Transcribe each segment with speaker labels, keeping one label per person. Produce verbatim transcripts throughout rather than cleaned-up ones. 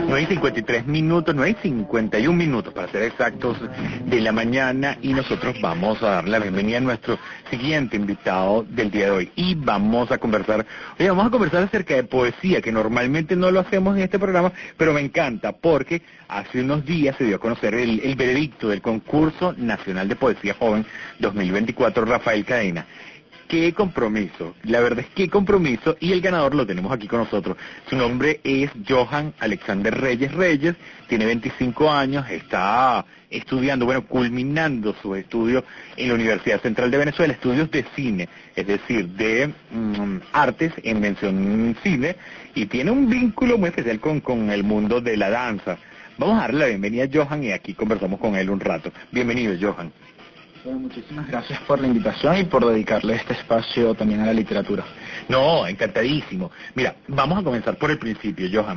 Speaker 1: nueve y cincuenta y tres minutos, nueve y cincuenta y un minutos para ser exactos de la mañana, y nosotros vamos a dar la bienvenida a nuestro siguiente invitado del día de hoy y vamos a conversar, oye, vamos a conversar acerca de poesía, que normalmente no lo hacemos en este programa, pero me encanta porque hace unos días se dio a conocer el, el veredicto del concurso nacional de poesía joven dos mil veinticuatro Rafael Cadena. ¡Qué compromiso! La verdad es que compromiso, y el ganador lo tenemos aquí con nosotros. Su nombre es Johan Alexander Reyes Reyes, tiene veinticinco años, está estudiando, bueno, culminando sus estudios en la Universidad Central de Venezuela, estudios de cine, es decir, de mm, artes en mención cine, y tiene un vínculo muy especial con, con el mundo de la danza. Vamos a darle la bienvenida a Johan y aquí conversamos con él un rato. Bienvenido, Johan.
Speaker 2: Bueno, muchísimas gracias por la invitación y por dedicarle este espacio también a la literatura.
Speaker 1: No, encantadísimo. Mira, vamos a comenzar por el principio, Johan.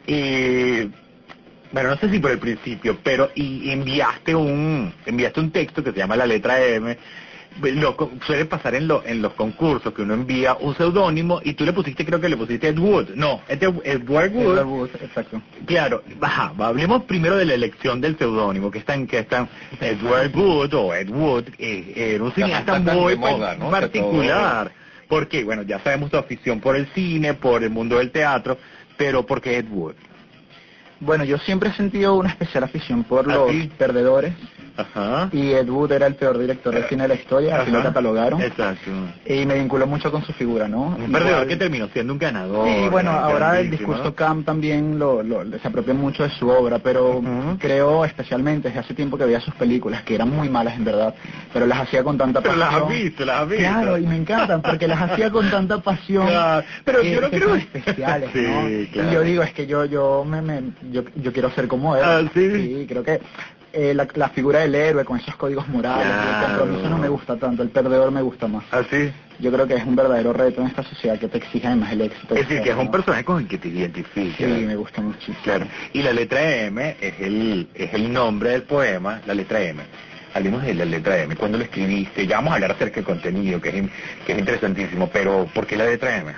Speaker 1: Eh, bueno, no sé si por el principio, pero y enviaste un enviaste un texto que se llama La Letra M. Lo, suele pasar en, lo, en los concursos que uno envía un seudónimo y tú le pusiste, creo que le pusiste Ed Wood. No, Ed, Edward Wood.
Speaker 2: Edward Wood, exacto.
Speaker 1: Claro, baja, hablemos primero de la elección del seudónimo, que están, que están Edward Wood o Ed Wood, eh, era un cineasta muy moda, ¿no? particular. ¿Por qué? Bueno, ya sabemos tu afición por el cine, por el mundo del teatro, pero ¿por qué Ed Wood?
Speaker 2: Bueno, yo siempre he sentido una especial afición por los
Speaker 1: ¿Así?
Speaker 2: perdedores.
Speaker 1: Ajá.
Speaker 2: Y Ed Wood era el peor director de cine de la historia, así lo catalogaron.
Speaker 1: Exacto.
Speaker 2: Y me vinculó mucho con su figura, ¿no?
Speaker 1: Un perdedor Igual, que terminó siendo un ganador.
Speaker 2: Sí, bueno, ahora el discurso
Speaker 1: ¿no?
Speaker 2: Camp también lo, lo, se apropia mucho de su obra, pero uh-huh. creo especialmente desde hace tiempo que veía sus películas, que eran muy malas en verdad, pero las hacía con tanta pasión.
Speaker 1: Pero las has visto, las has visto.
Speaker 2: Claro, y me encantan, porque las hacía con tanta pasión.
Speaker 1: Claro, pero
Speaker 2: que,
Speaker 1: yo no
Speaker 2: que
Speaker 1: creo...
Speaker 2: son especiales,
Speaker 1: sí,
Speaker 2: ¿no?
Speaker 1: Claro.
Speaker 2: Y yo digo, es que yo yo me, me yo, yo quiero ser como él.
Speaker 1: Ah, ¿sí?
Speaker 2: Sí, creo que... Eh, la, la figura del héroe con esos códigos morales,
Speaker 1: claro.
Speaker 2: el compromiso no me gusta tanto, el perdedor me gusta más.
Speaker 1: ¿Ah, sí?
Speaker 2: Yo creo que es un verdadero reto en esta sociedad que te exige además el éxito.
Speaker 1: Es decir, que es un personaje con el que te identificas.
Speaker 2: Sí, me gusta muchísimo.
Speaker 1: Claro. Y la letra M es el es el nombre del poema, la letra M. Hablemos de la letra M. ¿Cuándo lo escribiste? Ya vamos a hablar acerca del contenido, que es, que es interesantísimo, pero ¿por qué la letra M?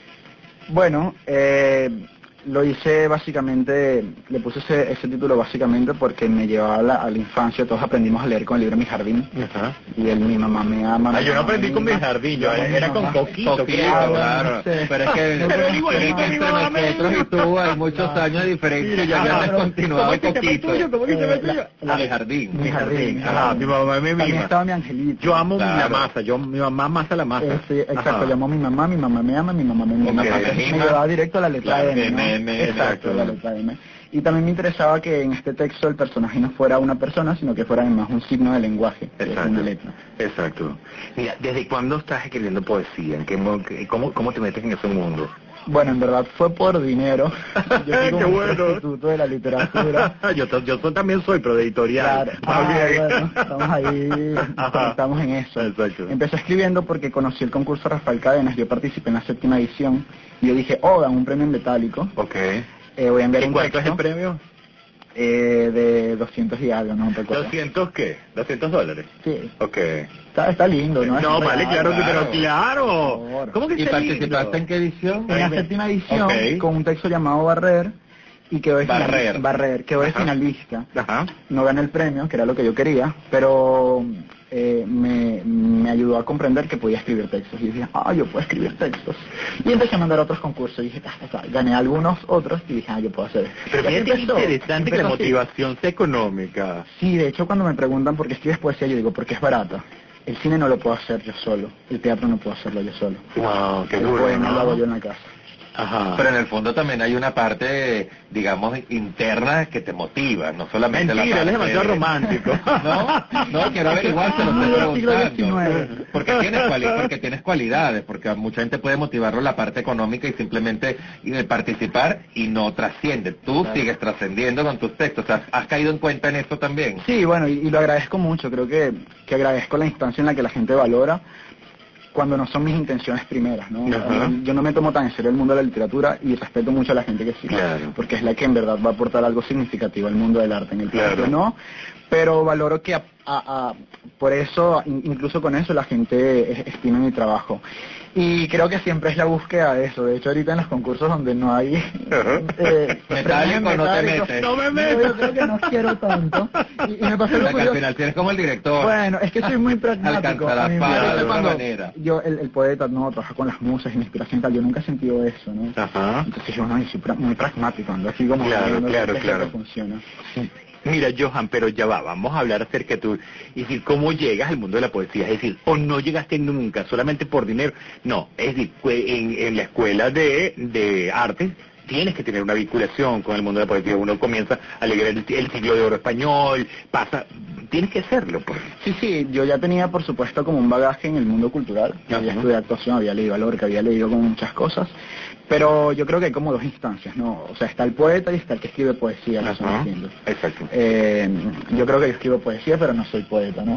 Speaker 2: Bueno, eh... lo hice básicamente, le puse ese, ese título básicamente porque me llevaba a la, a la infancia, todos aprendimos a leer con el libro Mi Jardín.
Speaker 1: Ajá.
Speaker 2: Y el Mi Mamá Me Ama.
Speaker 1: Ah, yo no aprendí con Mi Jardín, yo era, era con Coquito,
Speaker 3: Coquito,
Speaker 1: claro.
Speaker 3: claro. No sé. Pero es que
Speaker 1: pero es igualito
Speaker 3: entre
Speaker 1: Mi Mamá Me
Speaker 3: nosotros y tú hay muchos años de diferencia, ya habías continuado
Speaker 1: ¿Cómo es que
Speaker 3: Coquito.
Speaker 1: tuyo? ¿Cómo que se llama el tuyo?
Speaker 3: Ah, Mi Jardín.
Speaker 2: Mi Jardín.
Speaker 1: Ajá, Mi Mamá Me
Speaker 2: También
Speaker 1: Mima.
Speaker 2: estaba Mi Angelito.
Speaker 1: Yo amo
Speaker 3: claro.
Speaker 1: la masa, yo mi mamá masa la masa.
Speaker 2: Eh, sí, exacto,
Speaker 1: Ajá.
Speaker 2: yo amo a mi mamá, mi mamá me ama, mi mamá me mima.
Speaker 1: Okay.
Speaker 2: Me llevaba directo a la letra
Speaker 1: Claro,
Speaker 2: M, ¿no?
Speaker 1: M, M,
Speaker 2: Exacto,
Speaker 1: exacto.
Speaker 2: la letra M. Y también me interesaba que en este texto el personaje no fuera una persona, sino que fuera además un signo de lenguaje,
Speaker 1: Exacto.
Speaker 2: una letra.
Speaker 1: Exacto. Mira, ¿desde cuándo estás escribiendo poesía? ¿En qué, cómo, ¿Cómo te metes en ese mundo?
Speaker 2: Bueno, en verdad fue por dinero. Yo soy como
Speaker 1: ¡Qué
Speaker 2: un
Speaker 1: bueno!
Speaker 2: prostituto de la literatura.
Speaker 1: yo, yo soy, también soy, pero de editorial.
Speaker 2: Claro. Ah, bueno, estamos ahí,
Speaker 1: Ajá.
Speaker 2: estamos en eso.
Speaker 1: Exacto.
Speaker 2: Empecé escribiendo porque conocí el concurso Rafael Cadenas, yo participé en la séptima edición, y yo dije, oh, dan un premio en metálico.
Speaker 1: Ok.
Speaker 2: Eh, voy a enviar
Speaker 1: ¿Y
Speaker 2: un
Speaker 1: cuánto es
Speaker 2: texto.
Speaker 1: el premio?
Speaker 2: Eh, de doscientos y algo, no recuerdo.
Speaker 1: ¿doscientos qué? ¿doscientos dólares?
Speaker 2: Sí.
Speaker 1: Ok.
Speaker 2: Está, está lindo, ¿no?
Speaker 1: No,
Speaker 2: Es
Speaker 1: vale, claro,
Speaker 2: claro.
Speaker 1: pero claro.
Speaker 2: Por favor.
Speaker 1: ¿Cómo que
Speaker 3: ¿Y
Speaker 1: está
Speaker 3: participaste
Speaker 1: lindo?
Speaker 3: en qué edición?
Speaker 2: En la séptima edición,
Speaker 1: Ok.
Speaker 2: con un texto llamado Barrer, y quedó de
Speaker 1: Barrer.
Speaker 2: final- Barrer, quedó de
Speaker 1: Ajá.
Speaker 2: finalista.
Speaker 1: Ajá.
Speaker 2: No gané el premio, que era lo que yo quería, pero eh, me, me ayudó a comprender que podía escribir textos. Y dije, ah, yo puedo escribir textos. Y empecé a mandar a otros concursos. Y dije, ah, o sea, gané algunos otros y dije, ah, yo puedo hacer esto.
Speaker 1: Pero
Speaker 2: Y así
Speaker 1: fíjate qué
Speaker 2: empezó,
Speaker 1: interesante que la
Speaker 2: empezó así.
Speaker 1: motivación sea económica.
Speaker 2: Sí, de hecho cuando me preguntan por qué escribes poesía, yo digo, porque es barata. El cine no lo puedo hacer yo solo, el teatro no puedo hacerlo yo solo.
Speaker 1: Wow, qué
Speaker 2: el
Speaker 1: duro,
Speaker 2: poema
Speaker 1: ¿no?
Speaker 2: lo hago yo en la casa.
Speaker 1: Ajá.
Speaker 3: Pero en el fondo también hay una parte, digamos, interna que te motiva, no solamente
Speaker 1: Mentira,
Speaker 3: la
Speaker 1: él es
Speaker 3: parte...
Speaker 1: demasiado romántico.
Speaker 3: No, no, quiero averiguar, te lo
Speaker 2: Ah,
Speaker 3: estoy
Speaker 2: siglo
Speaker 3: preguntando.
Speaker 2: diecinueve.
Speaker 3: Porque tienes, cuali porque tienes cualidades, porque a mucha gente puede motivarlo la parte económica y simplemente eh, participar y no trasciende. Tú
Speaker 2: Claro.
Speaker 3: sigues trascendiendo con tus textos. O sea, ¿has caído en cuenta en eso también?
Speaker 2: Sí, bueno, y, y lo agradezco mucho, creo que, que agradezco la instancia en la que la gente valora cuando no son mis intenciones primeras, ¿no?
Speaker 1: Ajá.
Speaker 2: Yo no me tomo tan en serio el mundo de la literatura y respeto mucho a la gente que sí,
Speaker 1: Claro.
Speaker 2: porque es la que en verdad va a aportar algo significativo al mundo del arte. En el teatro
Speaker 1: Claro.
Speaker 2: no, pero valoro que a- a, a, por eso, incluso con eso, la gente estima mi trabajo. Y creo que siempre es la búsqueda de eso. De hecho, ahorita en los concursos donde no hay...
Speaker 3: Eh, metálico, no te metes.
Speaker 1: No me meto.
Speaker 2: Yo, yo creo que no quiero tanto. Y, y me pasó
Speaker 3: O
Speaker 2: lo
Speaker 3: sea, que al
Speaker 2: curioso.
Speaker 3: final tienes como el director.
Speaker 2: Bueno, es que soy muy pragmático.
Speaker 3: Alcanza la
Speaker 2: A mí me
Speaker 3: fama
Speaker 2: parece
Speaker 3: de alguna
Speaker 2: cuando
Speaker 3: manera.
Speaker 2: yo, el, el poeta, no, trabaja con las musas y la inspiración y tal. Yo nunca he sentido eso, ¿no?
Speaker 1: Ajá.
Speaker 2: Entonces yo, no, yo soy pra- muy pragmático, ando así como...
Speaker 1: Claro,
Speaker 2: viendo
Speaker 1: claro,
Speaker 2: qué es lo
Speaker 1: claro.
Speaker 2: que funciona.
Speaker 1: Mira, Johan, pero ya va, vamos a hablar acerca de tú, y decir, cómo llegas al mundo de la poesía, es decir, o no llegaste nunca, solamente por dinero, no, es decir, en, en la escuela de, de artes tienes que tener una vinculación con el mundo de la poesía, uno comienza a leer el, el siglo de oro español, pasa, tienes que hacerlo, pues.
Speaker 2: Sí, sí, yo ya tenía, por supuesto, como un bagaje en el mundo cultural.
Speaker 1: Ajá.
Speaker 2: Había estudiado actuación, había leído a Lorca, había leído como muchas cosas. Pero yo creo que hay como dos instancias, ¿no? O sea, está el poeta y está el que escribe poesía, que son
Speaker 1: Ajá.
Speaker 2: distintos.
Speaker 1: Exacto.
Speaker 2: Eh, yo creo que yo escribo poesía, pero no soy poeta, ¿no?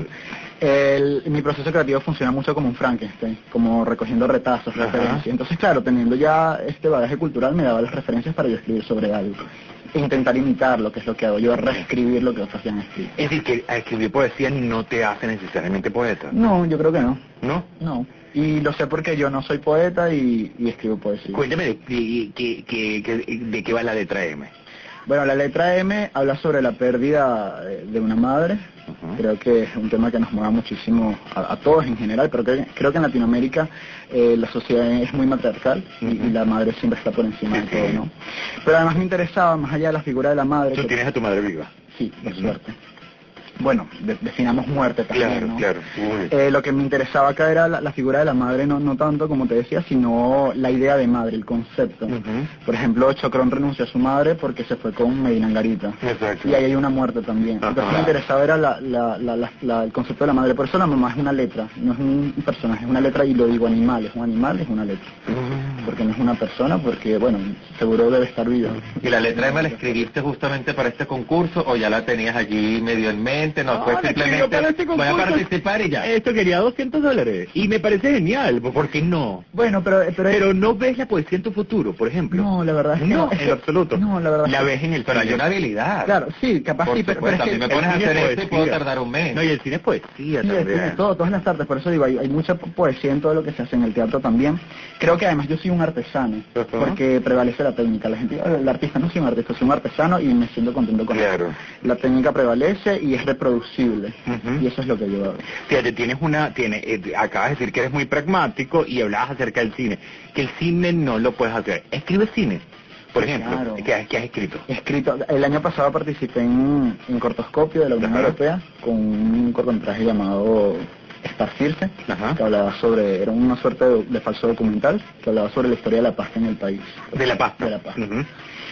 Speaker 2: El, mi proceso creativo funciona mucho como un Frankenstein, como recogiendo retazos,
Speaker 1: Ajá.
Speaker 2: referencias. Entonces, claro, teniendo ya este bagaje cultural, me daba las referencias para yo escribir sobre algo. E intentar imitar lo que es lo que hago yo, reescribir lo que otros ya han escrito.
Speaker 1: Es decir, que a escribir poesía no te hace necesariamente poeta,
Speaker 2: No, yo creo que no.
Speaker 1: ¿no?
Speaker 2: No. Y lo sé porque yo no soy poeta y, y escribo poesía.
Speaker 1: Cuéntame de, de, de, de, de, de qué va la letra M.
Speaker 2: Bueno, la letra M habla sobre la pérdida de una madre.
Speaker 1: Ujú.
Speaker 2: Creo que es un tema que nos mueve muchísimo a, a todos en general, pero que, creo que en Latinoamérica eh, la sociedad es muy matriarcal y,
Speaker 1: Ujú.
Speaker 2: y la madre siempre está por encima de
Speaker 1: Sí,
Speaker 2: todo,
Speaker 1: sí.
Speaker 2: ¿no? Pero además me interesaba, más allá de la figura de la madre...
Speaker 1: Tú
Speaker 2: que-
Speaker 1: tienes a tu madre viva.
Speaker 2: Sí, por
Speaker 1: Ujú.
Speaker 2: suerte. Bueno, de- definamos muerte también,
Speaker 1: Claro,
Speaker 2: ¿no?
Speaker 1: claro. Uy.
Speaker 2: Eh, lo que me interesaba acá era la, la figura de la madre, no, no tanto como te decía, sino la idea de madre, el concepto.
Speaker 1: Ujú.
Speaker 2: Por ejemplo, Chocrón renunció a su madre porque se fue con Medina Angarita.
Speaker 1: Exacto.
Speaker 2: Y ahí hay una muerte también.
Speaker 1: Ajá.
Speaker 2: Entonces me interesaba era la, la, la, la- la- el concepto de la madre. Por eso la mamá es una letra, no es un personaje, es una letra y lo digo animal, es un animal, es una letra.
Speaker 1: Mm.
Speaker 2: Porque no es una persona, porque, bueno, seguro debe estar viva.
Speaker 3: ¿Y la letra M la escribiste justamente para este concurso o ya la tenías allí medio en mente? No,
Speaker 1: No,
Speaker 3: fue
Speaker 1: la
Speaker 3: simplemente
Speaker 1: escribió para este
Speaker 3: voy a
Speaker 1: concurso.
Speaker 3: participar y ya.
Speaker 1: Esto quería doscientos dólares. Y me parece genial, ¿por qué no?
Speaker 2: Bueno, pero... Pero,
Speaker 1: Pero no ves la poesía en tu futuro, por ejemplo.
Speaker 2: no, la verdad es que
Speaker 1: No,
Speaker 2: es
Speaker 1: en
Speaker 2: que-
Speaker 1: lo absoluto.
Speaker 2: No, la verdad es
Speaker 1: La
Speaker 2: que-
Speaker 1: ves en el
Speaker 3: Pero hay
Speaker 1: cine.
Speaker 3: una habilidad.
Speaker 2: Claro, sí, capaz
Speaker 3: Por
Speaker 2: sí, pero, pero
Speaker 3: supuesto,
Speaker 2: es
Speaker 3: a mí
Speaker 2: que...
Speaker 3: me pones a
Speaker 1: el cine
Speaker 3: hacer
Speaker 1: es
Speaker 3: esto y puedo
Speaker 1: poesía.
Speaker 3: tardar un mes.
Speaker 1: No, y el cine es poesía
Speaker 2: Sí,
Speaker 1: también.
Speaker 2: sí, todo, todas las artes, por eso digo, hay, hay mucha po- poesía en todo lo que se hace en el teatro también. Creo que además yo soy un artesano,
Speaker 1: Ajá.
Speaker 2: porque prevalece la técnica. La gente, "Ah, el artista no soy un artista, soy un artesano y me siento contento con
Speaker 1: Claro.
Speaker 2: eso. La técnica prevalece y es reproducible,
Speaker 1: Ujú.
Speaker 2: y eso es lo que yo hago.
Speaker 1: Fíjate, tienes una, tiene, eh, acabas de decir que eres muy pragmático y hablabas acerca del cine, que el cine no lo puedes hacer. ¿Escribes cine? Por ejemplo,
Speaker 2: Claro.
Speaker 1: ¿qué, has- qué has escrito?
Speaker 2: He escrito, el año pasado participé en, en Cortoscopio de la Unión
Speaker 1: Ajá.
Speaker 2: Europea con un cortometraje llamado Esparcirse,
Speaker 1: Ajá.
Speaker 2: que hablaba sobre, era una suerte de, de falso documental, que hablaba sobre la historia de la pasta en el país.
Speaker 1: De la pasta.
Speaker 2: De la pasta.
Speaker 1: Ujú.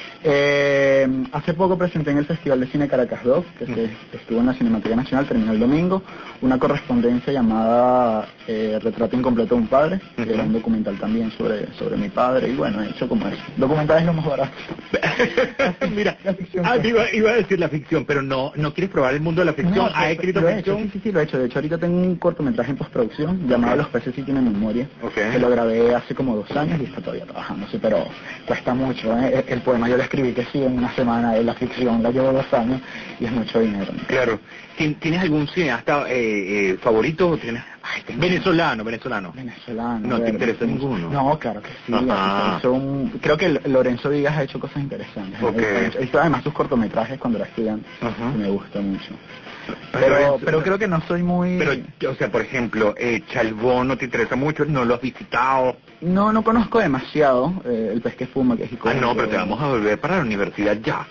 Speaker 2: Eh, hace poco presenté en el Festival de Cine Caracas dos, que
Speaker 1: Ujú.
Speaker 2: se, estuvo en la Cinemateca Nacional, terminó el domingo, una correspondencia llamada eh, Retrato Incompleto de un Padre, que
Speaker 1: Ujú.
Speaker 2: era un documental también sobre, sobre mi padre, y bueno, he hecho como eso. Documental es lo más barato.
Speaker 1: Mira,
Speaker 2: La ficción.
Speaker 1: ah, te iba, iba a decir la ficción, pero no, no quieres probar el mundo de la ficción.
Speaker 2: No,
Speaker 1: ¿Has
Speaker 2: pero-
Speaker 1: escrito
Speaker 2: lo he hecho,
Speaker 1: ficción?
Speaker 2: sí, sí, sí, lo he hecho. De hecho, ahorita tengo un cortometraje en postproducción llamado
Speaker 1: Ok.
Speaker 2: Los peces sí tienen memoria,
Speaker 1: Ok.
Speaker 2: que lo grabé hace como dos años y está todavía trabajando, sí, pero cuesta mucho. ¿eh? El poema yo lo escribí que sí en una semana, la ficción la llevo dos años y es mucho dinero.
Speaker 1: Claro. ¿Tien- ¿Tienes algún cineasta eh, eh, favorito? ¿O tienes...
Speaker 2: Ay, tengo-
Speaker 1: Venezolano, venezolano.
Speaker 2: Venezolano.
Speaker 1: ¿No
Speaker 2: a
Speaker 1: te
Speaker 2: ver,
Speaker 1: interesa ninguno?
Speaker 2: No, claro que sí.
Speaker 1: Ajá.
Speaker 2: Son, creo que Lorenzo Díaz ha hecho cosas interesantes.
Speaker 1: Ok.
Speaker 2: Me gusta mucho. He visto además sus cortometrajes cuando era estudiante,
Speaker 1: Ajá.
Speaker 2: que me gusta mucho.
Speaker 1: Pero
Speaker 2: Pero,
Speaker 1: es-
Speaker 2: pero creo que no soy muy...
Speaker 1: Pero, o sea, por ejemplo, eh, Chalbón no te interesa mucho, no lo has visitado.
Speaker 2: No, no conozco demasiado eh, el pez que fuma, que es
Speaker 1: Ah,
Speaker 2: icónico.
Speaker 1: no, pero te vamos a volver para la universidad ya.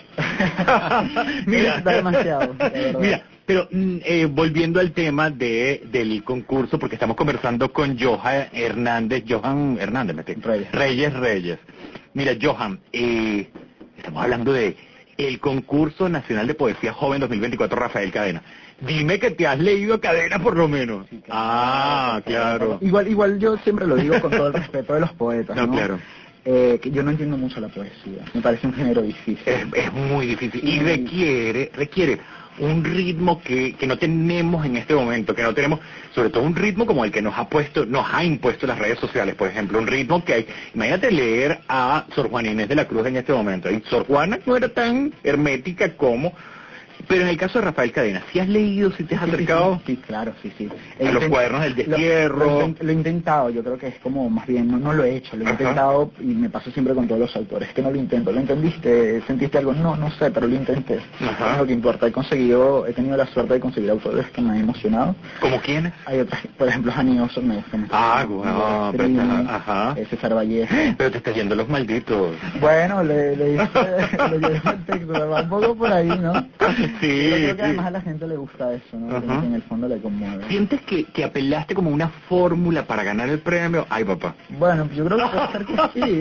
Speaker 1: Mira,
Speaker 2: Da demasiado, la verdad.
Speaker 1: Mira, pero mm, eh, volviendo al tema de del concurso, porque estamos conversando con Johan Hernández, Johan Hernández, mete.
Speaker 2: Reyes.
Speaker 1: Reyes, Reyes. Mira, Johan, eh, estamos hablando de el concurso nacional de poesía joven dos mil veinticuatro Rafael Cadena. Dime que te has leído Cadena por lo menos.
Speaker 2: Sí, claro,
Speaker 1: Ah, claro.
Speaker 2: Igual, igual yo siempre lo digo con todo el respeto de los poetas,
Speaker 1: No,
Speaker 2: ¿no?
Speaker 1: claro.
Speaker 2: Eh, que yo no entiendo mucho la poesía. Me parece un género difícil.
Speaker 1: Es, es muy difícil y
Speaker 2: Y-
Speaker 1: requiere, requiere un ritmo que, que no tenemos en este momento, que no tenemos, sobre todo un ritmo como el que nos ha puesto, nos ha impuesto las redes sociales, por ejemplo, un ritmo que hay, imagínate leer a Sor Juana Inés de la Cruz en este momento, y Sor Juana no era tan hermética como Pero en el caso de Rafael Cadena, ¿sí has leído, si te has
Speaker 2: Sí, sí,
Speaker 1: acercado
Speaker 2: Sí, sí, claro, sí, sí.
Speaker 1: a los cuadernos del destierro?
Speaker 2: Lo, lo, lo he intentado, yo creo que es como, más bien, no, no lo he hecho, lo he
Speaker 1: Ajá.
Speaker 2: intentado y me pasa siempre con todos los autores, que no lo intento. ¿Lo entendiste? ¿Sentiste algo? No, no sé, pero lo intenté.
Speaker 1: Ajá.
Speaker 2: Es lo que importa. He conseguido, he tenido la suerte de conseguir autores que me han emocionado.
Speaker 1: ¿Cómo quiénes?
Speaker 2: Hay otras, por ejemplo, Jani Oso me gusta mucho.
Speaker 1: Ah, wow, pero está- ajá.
Speaker 2: eh, César Vallejo.
Speaker 1: Pero te está yendo los malditos.
Speaker 2: Bueno, le, le hice, le llevé el texto, va un poco por ahí, ¿no?
Speaker 1: Sí,
Speaker 2: Yo creo que
Speaker 1: sí.
Speaker 2: además a la gente le gusta eso, ¿no?
Speaker 1: Ajá.
Speaker 2: Que en el fondo le conmueve.
Speaker 1: ¿Sientes que, que apelaste como una fórmula para ganar el premio? Ay, papá.
Speaker 2: Bueno, yo creo que puede ser que sí,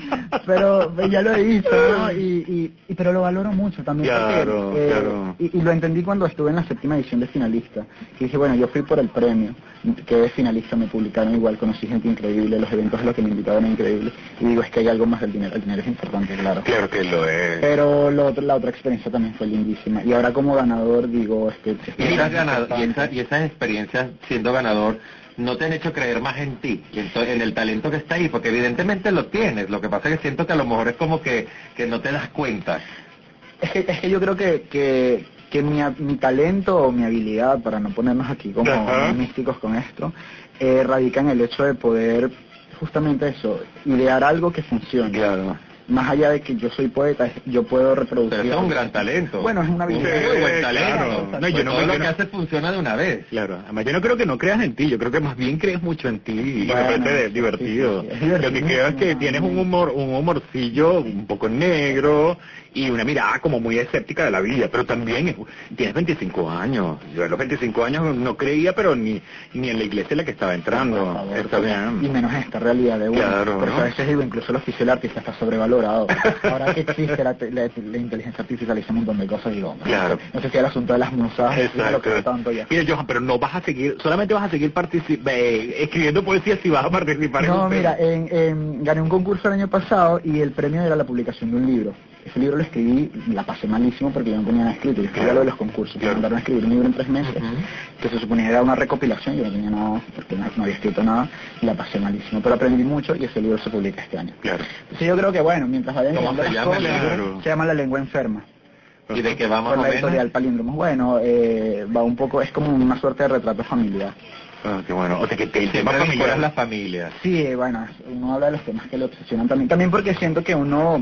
Speaker 2: pero ya lo hice, ¿no? Y, y, y pero lo valoro mucho también
Speaker 1: Claro,
Speaker 2: porque, eh,
Speaker 1: claro.
Speaker 2: Y, y lo entendí cuando estuve en la séptima edición de finalista, que dije, bueno, yo fui por el premio, quedé finalista, me publicaron igual, conocí gente increíble, los eventos a los que me invitaban eran increíbles, y digo, es que hay algo más del dinero, el dinero es importante, claro.
Speaker 1: Claro que lo es.
Speaker 2: Pero lo otro- la otra experiencia también fue lindísima, y ahora como ganador digo, este...
Speaker 3: Y esas, ganado- y, esa- y esas experiencias siendo ganador no te han hecho creer más en ti, y en, to- en el talento que está ahí, porque evidentemente lo tienes, lo que pasa es que siento que a lo mejor es como que, que no te das cuenta.
Speaker 2: Es que, es que yo creo que, que, que mi, mi talento o mi habilidad, para no ponernos aquí como
Speaker 1: Ajá.
Speaker 2: místicos con esto, eh, radica en el hecho de poder, justamente eso, idear algo que funcione.
Speaker 1: Claro.
Speaker 2: Más allá de que yo soy poeta, yo puedo reproducir...
Speaker 3: Pero eso es un gran talento.
Speaker 2: Bueno, es una habilidad.
Speaker 3: Un muy buen
Speaker 1: Sí,
Speaker 3: talento.
Speaker 1: claro. No, yo
Speaker 3: Pues
Speaker 1: no
Speaker 3: todo
Speaker 1: me-
Speaker 3: lo
Speaker 1: yo
Speaker 3: que
Speaker 1: no-
Speaker 3: haces funciona de una vez.
Speaker 1: Claro, además yo no creo que no creas en ti, yo creo que más bien crees mucho en ti y
Speaker 2: Bueno,
Speaker 1: me parece
Speaker 2: sí, sí,
Speaker 1: divertido.
Speaker 2: sí, es
Speaker 1: Lo que
Speaker 2: divertidísimo,
Speaker 1: creo es que
Speaker 2: ¿no?
Speaker 1: tienes un humor, un humorcillo un poco negro y una mirada como muy escéptica de la vida, pero también es- tienes veinticinco años. Yo a los veinticinco años no creía, pero ni ni en la iglesia en la que estaba entrando.
Speaker 2: Por favor,
Speaker 1: Está bien.
Speaker 2: Y menos esta realidad de uno.
Speaker 1: Claro,
Speaker 2: Por eso
Speaker 1: ¿no?
Speaker 2: a veces digo, incluso el oficio del artista está sobrevalorado. Ahora que existe la, te- la- la inteligencia artificial hizo un montón de cosas, digo, hombre,
Speaker 1: Claro.
Speaker 2: no sé si el asunto de las musas, yo no lo creo
Speaker 1: Exacto.
Speaker 2: tanto ya.
Speaker 1: Mira, Johan, pero no vas a seguir, solamente vas a seguir partici- eh, escribiendo poesía si vas a participar en
Speaker 2: No,
Speaker 1: un premio.
Speaker 2: mira, en, en- gané un concurso el año pasado y el premio era la publicación de un libro. Ese libro lo escribí, la pasé malísimo porque yo no tenía nada escrito, yo escribía
Speaker 1: Claro.
Speaker 2: lo de los concursos, me
Speaker 1: Claro.
Speaker 2: mandaron a escribir un libro en tres meses,
Speaker 1: Ujú.
Speaker 2: que se suponía era una recopilación, yo no tenía nada, porque no, no había escrito nada, y la pasé malísimo, pero aprendí mucho y ese libro se publica este año.
Speaker 1: Claro.
Speaker 2: Entonces yo creo que bueno, mientras vayan
Speaker 3: ¿Cómo
Speaker 2: llegando
Speaker 3: se
Speaker 2: las
Speaker 3: llama el
Speaker 2: cosas,
Speaker 1: libro?
Speaker 2: se llama La lengua enferma.
Speaker 3: ¿Y de qué va más
Speaker 2: Por
Speaker 3: o
Speaker 2: la
Speaker 3: menos?
Speaker 2: editorial Palíndromos. Bueno, eh, va un poco, es como una suerte de retrato familiar.
Speaker 1: Ah, qué bueno. O sea que te, el tema
Speaker 3: Siempre vinculas
Speaker 1: familiar.
Speaker 3: las familias.
Speaker 2: Sí, eh, bueno, uno habla de los temas que le obsesionan también. También porque siento que uno,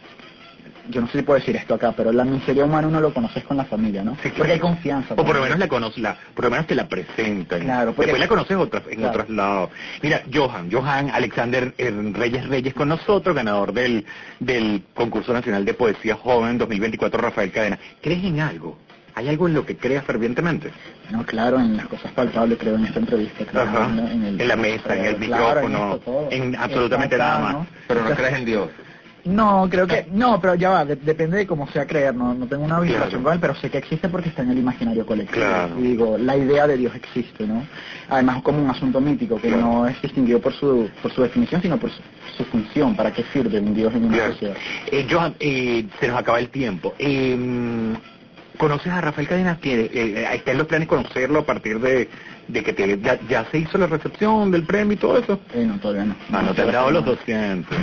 Speaker 2: yo no sé si puedo decir esto acá, pero la miseria humana uno lo conoces con la familia, ¿no?
Speaker 1: Sí, claro.
Speaker 2: Porque hay confianza.
Speaker 1: O por lo
Speaker 2: también.
Speaker 1: menos la conoces, la, por lo menos te la presentan.
Speaker 2: Claro, porque-
Speaker 1: Después la conoces otras, en
Speaker 2: Claro.
Speaker 1: otros lados. Mira, Johan, Johan Alexander eh, Reyes Reyes con nosotros, ganador del, del Concurso Nacional de Poesía Joven dos mil veinticuatro Rafael Cadena. ¿Crees en algo? ¿Hay algo en lo que creas fervientemente?
Speaker 2: No, claro, en las cosas palpables, creo, en esta entrevista. Creo,
Speaker 1: Ajá.
Speaker 2: en, el-
Speaker 1: En la mesa, en el
Speaker 2: claro, en
Speaker 1: micrófono,
Speaker 2: esto todo.
Speaker 1: en absolutamente
Speaker 2: Acá,
Speaker 1: nada más.
Speaker 2: ¿no?
Speaker 3: Pero no crees en Dios.
Speaker 2: No, creo que, no, pero ya va, de- depende de cómo sea creer, no, no tengo una vinculación
Speaker 1: Claro.
Speaker 2: con él, pero sé que existe porque está en el imaginario colectivo.
Speaker 1: Claro.
Speaker 2: Y digo, la idea de Dios existe, ¿no? Además como un asunto mítico que
Speaker 1: Claro.
Speaker 2: no es distinguido por su, por su definición, sino por su, su función, para qué sirve un Dios en una
Speaker 1: Claro.
Speaker 2: sociedad.
Speaker 1: Eh, Johan, eh, se nos acaba el tiempo. Eh, ¿Conoces a Rafael Cadena? ¿Tiene, eh, ¿Está en los planes conocerlo a partir de, de que te, ya, ya se hizo la recepción del premio y todo eso?
Speaker 2: Eh, no, todavía no.
Speaker 1: Ah, no te han dado los doscientos.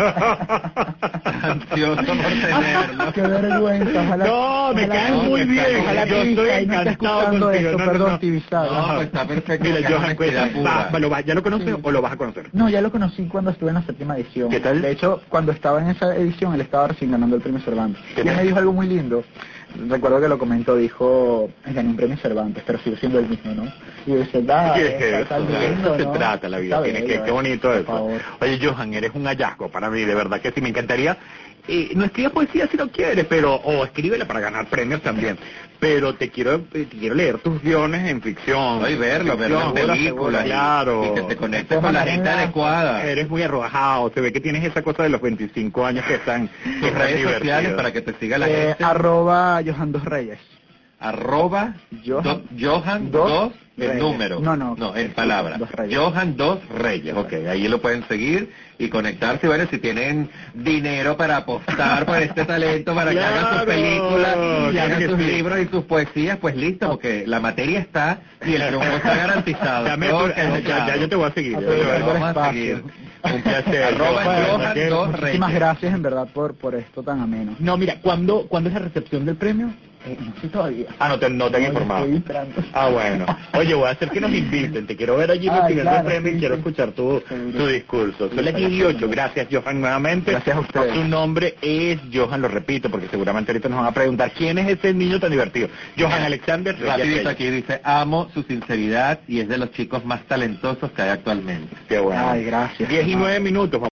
Speaker 3: Ansioso por tenerlo.
Speaker 2: Qué vergüenza, ojalá.
Speaker 1: No, me
Speaker 2: ojalá-
Speaker 1: caes
Speaker 3: no,
Speaker 1: muy
Speaker 3: que está
Speaker 1: bien.
Speaker 3: bien.
Speaker 2: Ojalá
Speaker 1: Yo estoy
Speaker 2: Tibisay no esté
Speaker 1: encantado
Speaker 2: escuchando
Speaker 1: contigo.
Speaker 2: esto,
Speaker 1: No, no,
Speaker 2: perdón,
Speaker 1: no.
Speaker 2: Tibisay.
Speaker 3: No, pues está perfecto.
Speaker 1: Mira,
Speaker 3: porque es
Speaker 1: Johan,
Speaker 3: honestidad
Speaker 1: pues,
Speaker 3: pura.
Speaker 1: va, va, lo va- ¿ya lo conoces
Speaker 2: Sí.
Speaker 1: o lo vas a conocer?
Speaker 2: No, ya lo conocí cuando estuve en la séptima edición.
Speaker 1: ¿Qué tal?
Speaker 2: De hecho, cuando estaba en esa edición, él estaba recién ganando el premio Cervantes.
Speaker 1: ¿Qué
Speaker 2: Y él
Speaker 1: tal?
Speaker 2: me dijo algo muy lindo. Recuerdo que lo comentó, dijo, gané un premio Cervantes, pero sigue siendo el mismo, ¿no? Y yo decía, da,
Speaker 1: ¿Qué es
Speaker 2: está
Speaker 1: eso?
Speaker 2: tan
Speaker 1: De
Speaker 2: lindo,
Speaker 1: eso se
Speaker 2: ¿no?
Speaker 1: trata la vida.
Speaker 2: Está
Speaker 1: Tiene que,
Speaker 2: bello,
Speaker 1: qué
Speaker 2: eh.
Speaker 1: bonito
Speaker 2: Por
Speaker 1: eso.
Speaker 2: favor.
Speaker 1: Oye, Johan, eres un hallazgo para mí, de verdad que sí, me encantaría. Eh, no escribas poesía si no quieres, pero, o escríbela para ganar premios también. Pero te quiero, te quiero leer tus guiones en ficción.
Speaker 3: No, y verlo, verlo en
Speaker 1: Ficción,
Speaker 3: películas. y-
Speaker 1: Claro.
Speaker 3: Y que te conectes con la gente adecuada.
Speaker 1: Eres muy arrojado, se ve que tienes esa cosa de los veinticinco años que están, que
Speaker 3: Tus
Speaker 1: están
Speaker 3: redes
Speaker 1: divertidos.
Speaker 3: sociales para que te siga la
Speaker 2: Eh,
Speaker 3: gente.
Speaker 2: arroba Johan Dos Reyes.
Speaker 3: Arroba
Speaker 2: Johan-
Speaker 3: do- Johan
Speaker 2: dos
Speaker 3: dos, el
Speaker 2: Reyes.
Speaker 3: número.
Speaker 2: No, no,
Speaker 3: No, en
Speaker 2: sí,
Speaker 3: palabras.
Speaker 2: dos Reyes.
Speaker 3: Johan Dos Reyes. Ok, ahí lo pueden seguir y conectarse. Bueno, si tienen dinero para apostar por este talento, para que hagan sus
Speaker 1: Claro,
Speaker 3: películas y
Speaker 1: claro
Speaker 3: hagan
Speaker 1: que
Speaker 3: sus
Speaker 1: sí.
Speaker 3: libros y sus poesías, pues listo, porque la materia está y el triunfo está garantizado.
Speaker 1: Dame
Speaker 3: Todo
Speaker 1: tu-
Speaker 3: quedó
Speaker 1: ya,
Speaker 3: claro.
Speaker 1: ya yo te voy a seguir.
Speaker 2: Ah,
Speaker 1: ya
Speaker 2: pero
Speaker 1: te voy a-
Speaker 2: el
Speaker 3: Vamos a
Speaker 2: espacio.
Speaker 3: seguir.
Speaker 1: Un placer.
Speaker 3: Arroba
Speaker 1: Johan,
Speaker 3: Johan
Speaker 1: que-
Speaker 3: Dos
Speaker 2: Muchísimas
Speaker 3: Reyes.
Speaker 2: gracias en verdad por, por esto tan ameno.
Speaker 1: No, mira, ¿cuándo, ¿cuándo es la recepción del premio?
Speaker 2: Eh, no sé todavía.
Speaker 1: Ah, no te, no te han
Speaker 2: No,
Speaker 1: informado.
Speaker 2: estoy esperando.
Speaker 1: Ah, bueno. Oye, voy a hacer que nos inviten. Te quiero ver allí
Speaker 2: Ay,
Speaker 1: recibiendo
Speaker 2: claro,
Speaker 1: el premio y
Speaker 2: sí,
Speaker 1: quiero
Speaker 2: sí.
Speaker 1: escuchar tu,
Speaker 2: Seguro.
Speaker 1: tu discurso. Son las
Speaker 2: Sí,
Speaker 1: diez y ocho. Gracias, Johan, nuevamente.
Speaker 2: Gracias a ustedes.
Speaker 1: Su nombre es Johan, lo repito, porque seguramente ahorita nos van a preguntar quién es ese niño tan divertido. Johan Alexander Reyes
Speaker 3: Rapidito
Speaker 1: Reyes.
Speaker 3: aquí dice, amo su sinceridad y es de los chicos más talentosos que hay actualmente.
Speaker 1: Qué bueno.
Speaker 2: Ay, gracias.
Speaker 1: Diez y nueve minutos.